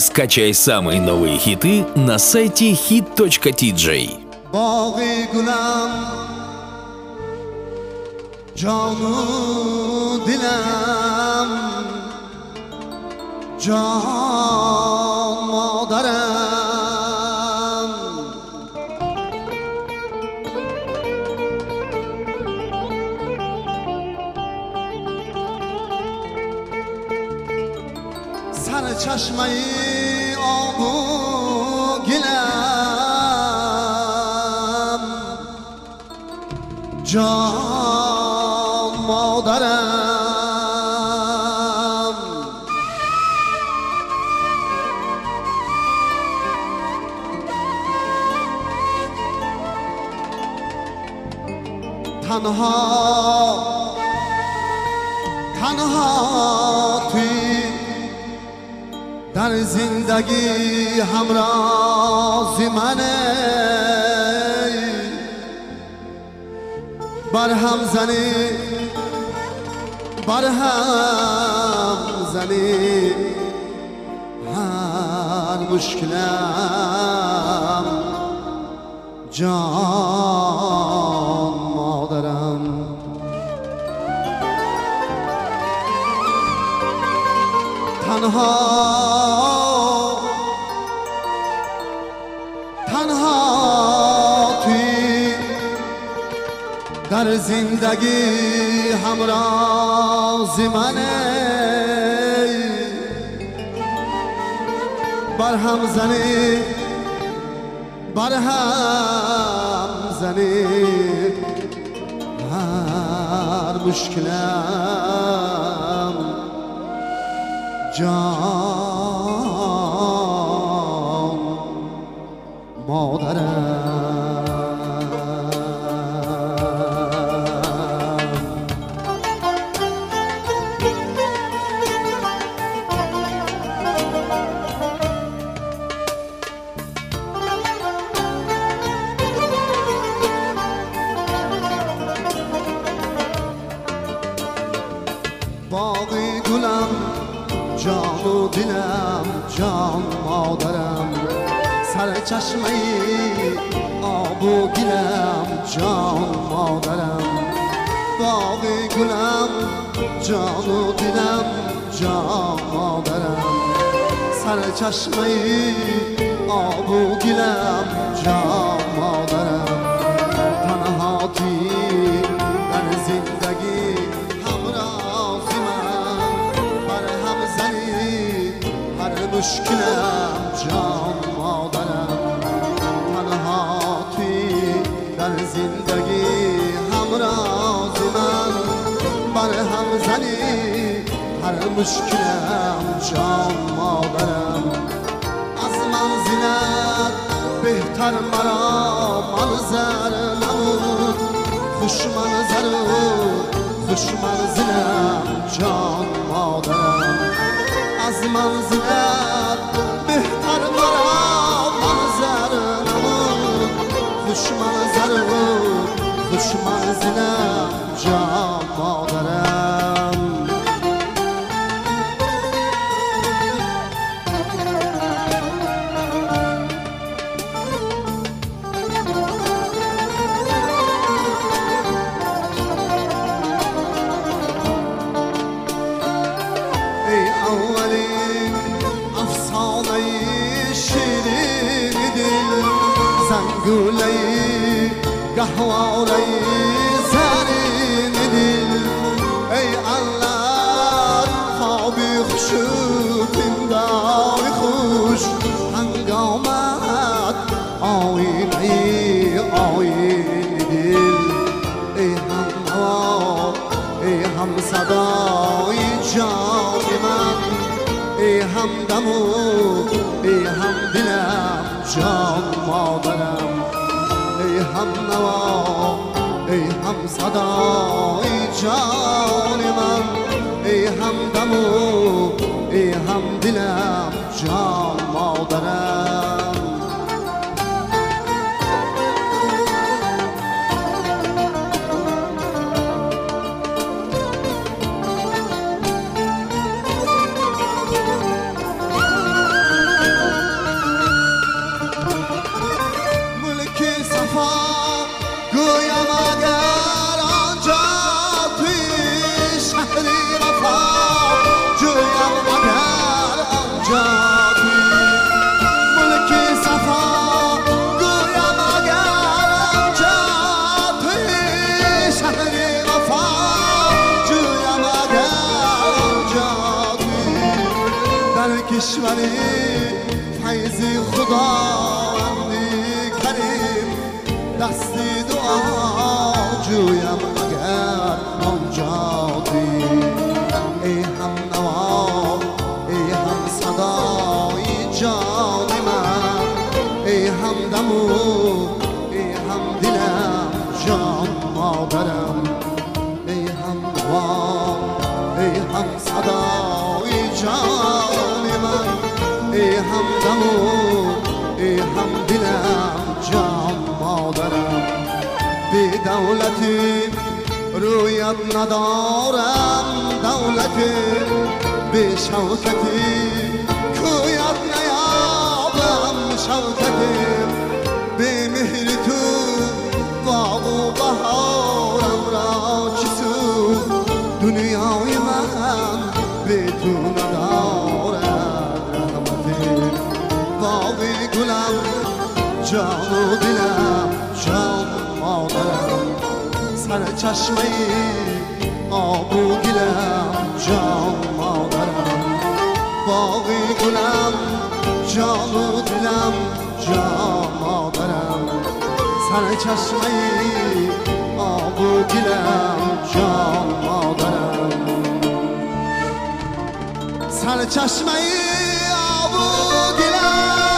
Скачай самые новые хиты на сайте hit.tj. باغی گلم جان و دلم جان مادرم سر چشمه آب و گلم جان مادرم تنها توی در زندگی همراز منه برهم زنی هر مشکلم جان مادرم تنها توی در زندگی همراز منه برهم زنی هر مشکلم جان مادرم باغی گلم جان و دلم جان مادرم سر چشمه آب و گلم جان مادرم باغی گلم جان و دلم جان مادرم سر چشمه آب و گلم جان مادرم تنهاتی در زندگی مشکلم جان مادرم تنها توی در زندگی همراز من برهم زنی هر مشکلم جان مادرم از منزلت بهتر مرا منظر نبود خوش منزلم جان مادرم از منزلت بهتر مرا منظر نبود خوش منزلم جان مادرم ای اولین افسانه شیرین دل زنگوله گهواره زرین دل ای الله خوابی خوش و پنداری خوش هنگامت آینه دل ای هم نوا ای هم صدای جان من ای هم دمو ای هم دلم جان مادرم ای هم نوا ای هم صدای جان من ای هم دمو ای هم دلم جان مادرم کشوری فیضی خداوندی کریم دستی دعا جویم اگر آنجا دی ای هم نوا ای هم صدای جان من ای هم دمو ای هم دلم جان مادرم ای هم نوا ای هم صدای جان من ای هم دمو ای هم دلم جان مادرم بی دولتی رویت ندارم دولتی بی شوکتی کویت نیابم شوکتی بی مهر تو باغ و بهارم را چسو دنیای من بی تو ندارد رحمتی باقی گلم جان و دلم جان مادرم سر چشمه آب و گلم جان مادرم باقی گلم جان و دلم جان مادرم سر چشمه آب و گلم جان مادرم سر چشمه آب و گلم